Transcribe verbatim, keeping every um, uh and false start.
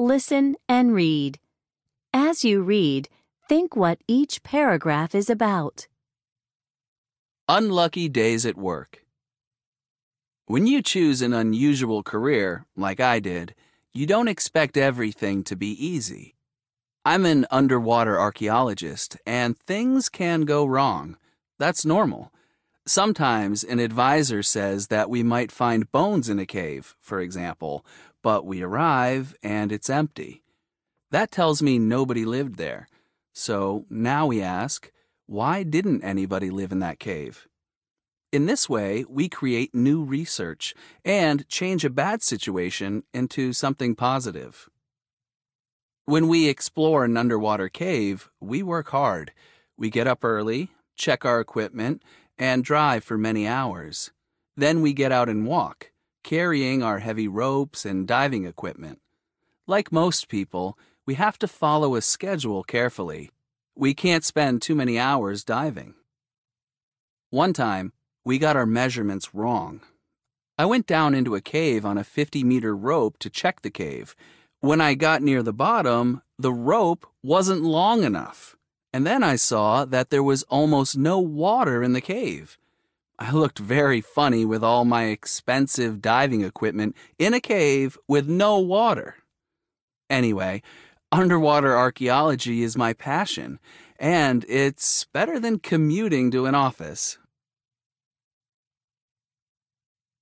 Listen and read. As you read, think what each paragraph is about. Unlucky days at work. When you choose an unusual career, like I did, you don't expect everything to be easy. I'm an underwater archaeologist, and things can go wrong. That's normal. Sometimes an advisor says that we might find bones in a cave, for example, but we arrive and it's empty. That tells me nobody lived there. So now we ask, why didn't anybody live in that cave? In this way, we create new research and change a bad situation into something positive. When we explore an underwater cave, we work hard. We get up early, check our equipment, and drive for many hours. Then we get out and walk, carrying our heavy ropes and diving equipment. Like most people, we have to follow a schedule carefully. We can't spend too many hours diving. One time, we got our measurements wrong. I went down into a cave on a fifty-meter rope to check the cave. When I got near the bottom, the rope wasn't long enough. And then I saw that there was almost no water in the cave. I looked very funny with all my expensive diving equipment in a cave with no water. Anyway, underwater archaeology is my passion, and it's better than commuting to an office.